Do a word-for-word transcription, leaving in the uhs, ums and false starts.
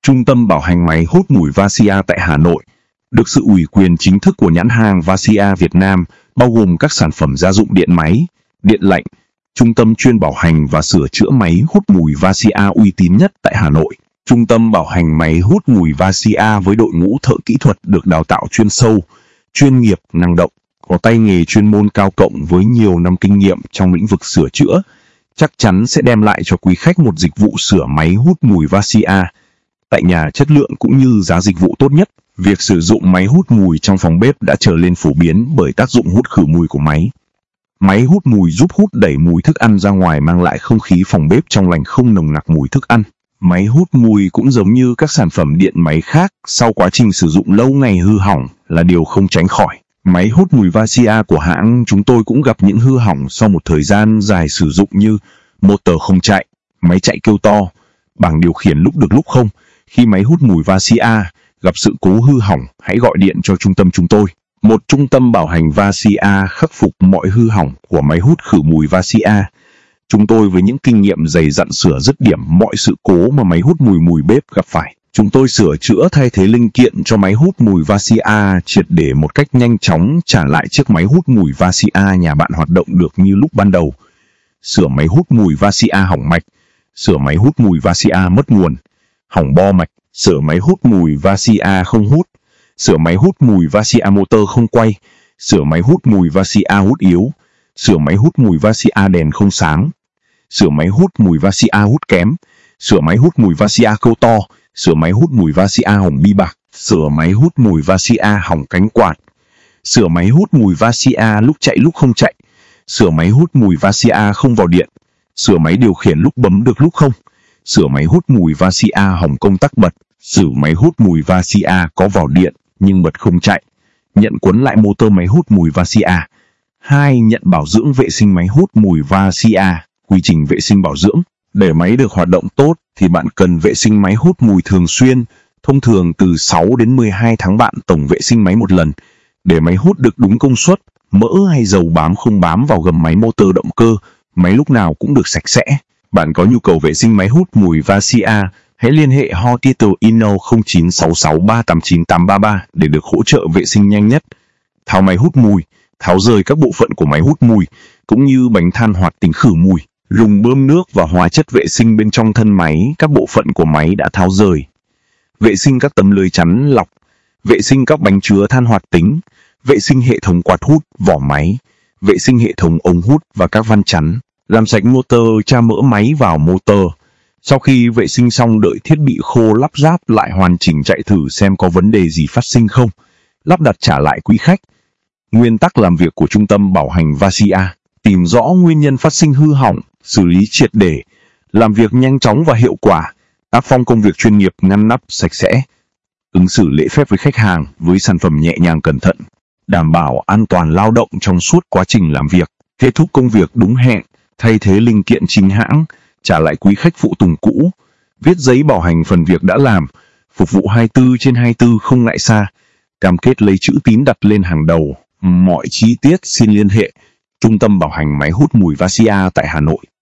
Trung tâm bảo hành máy hút mùi Vasia tại Hà Nội, được sự ủy quyền chính thức của nhãn hàng Vasia Việt Nam, bao gồm các sản phẩm gia dụng điện máy, điện lạnh. Trung tâm chuyên bảo hành và sửa chữa máy hút mùi Vasia uy tín nhất tại Hà Nội. Trung tâm bảo hành máy hút mùi Vasia với đội ngũ thợ kỹ thuật được đào tạo chuyên sâu, chuyên nghiệp, năng động, có tay nghề chuyên môn cao cộng với nhiều năm kinh nghiệm trong lĩnh vực sửa chữa, chắc chắn sẽ đem lại cho quý khách một dịch vụ sửa máy hút mùi Vasia tại nhà chất lượng cũng như giá dịch vụ tốt nhất. Việc sử dụng máy hút mùi trong phòng bếp đã trở nên phổ biến bởi tác dụng hút khử mùi của máy. Máy hút mùi giúp hút đẩy mùi thức ăn ra ngoài, mang lại không khí phòng bếp trong lành không nồng nặc mùi thức ăn. Máy hút mùi cũng giống như các sản phẩm điện máy khác, sau quá trình sử dụng lâu ngày hư hỏng là điều không tránh khỏi. Máy hút mùi Vasia của hãng chúng tôi cũng gặp những hư hỏng sau một thời gian dài sử dụng như motor không chạy, máy chạy kêu to, bảng điều khiển lúc được lúc không. Khi máy hút mùi Vasia gặp sự cố hư hỏng, hãy gọi điện cho trung tâm chúng tôi. Một trung tâm bảo hành Vasia khắc phục mọi hư hỏng của máy hút khử mùi Vasia. Chúng tôi với những kinh nghiệm dày dặn sửa dứt điểm mọi sự cố mà máy hút mùi mùi bếp gặp phải. Chúng tôi sửa chữa thay thế linh kiện cho máy hút mùi Vasia triệt để một cách nhanh chóng, trả lại chiếc máy hút mùi Vasia nhà bạn hoạt động được như lúc ban đầu. Sửa máy hút mùi Vasia hỏng mạch, sửa máy hút mùi Vasia mất nguồn, hỏng bo mạch, sửa máy hút mùi Vasia không hút, sửa máy hút mùi Vasia motor không quay, sửa máy hút mùi Vasia hút yếu, sửa máy hút mùi Vasia đèn không sáng, sửa máy hút mùi Vasia hút kém, sửa máy hút mùi Vasia câu to, sửa máy hút mùi Vasia hỏng bi bạc, sửa máy hút mùi Vasia hỏng cánh quạt, sửa máy hút mùi Vasia lúc chạy lúc không chạy, sửa máy hút mùi Vasia không vào điện, sửa máy điều khiển lúc bấm được lúc không, sửa máy hút mùi Vasia hỏng công tắc bật, sửa máy hút mùi Vasia có vào điện nhưng bật không chạy, nhận quấn lại motor máy hút mùi Vasia. hai. Nhận bảo dưỡng vệ sinh máy hút mùi Vasia. Quy trình vệ sinh bảo dưỡng. Để máy được hoạt động tốt thì bạn cần vệ sinh máy hút mùi thường xuyên, thông thường từ sáu đến mười hai tháng bạn tổng vệ sinh máy một lần. Để máy hút được đúng công suất, mỡ hay dầu bám không bám vào gầm máy motor động cơ, máy lúc nào cũng được sạch sẽ. Bạn có nhu cầu vệ sinh máy hút mùi Vasia, hãy liên hệ Hotitel email không chín sáu sáu ba tám chín tám ba ba để được hỗ trợ vệ sinh nhanh nhất. Tháo máy hút mùi, tháo rời các bộ phận của máy hút mùi, cũng như bánh than hoạt tính khử mùi. Dùng bơm nước và hóa chất vệ sinh bên trong thân máy các bộ phận của máy đã tháo rời. Vệ sinh các tấm lưới chắn lọc, vệ sinh các bánh chứa than hoạt tính, vệ sinh hệ thống quạt hút, vỏ máy, vệ sinh hệ thống ống hút và các van chắn. Làm sạch motor, tra mỡ máy vào motor. Sau khi vệ sinh xong đợi thiết bị khô lắp ráp lại hoàn chỉnh chạy thử xem có vấn đề gì phát sinh không. Lắp đặt trả lại quý khách. Nguyên tắc làm việc của trung tâm bảo hành Vasia: tìm rõ nguyên nhân phát sinh hư hỏng, xử lý triệt để, làm việc nhanh chóng và hiệu quả, tác phong công việc chuyên nghiệp, ngăn nắp, sạch sẽ, ứng xử lễ phép với khách hàng với sản phẩm nhẹ nhàng cẩn thận, đảm bảo an toàn lao động trong suốt quá trình làm việc, kết thúc công việc đúng hẹn, thay thế linh kiện chính hãng, trả lại quý khách phụ tùng cũ, viết giấy bảo hành phần việc đã làm, phục vụ hai mươi tư trên hai mươi tư không ngại xa, cam kết lấy chữ tín đặt lên hàng đầu. Mọi chi tiết xin liên hệ Trung tâm bảo hành máy hút mùi Vasia tại Hà Nội.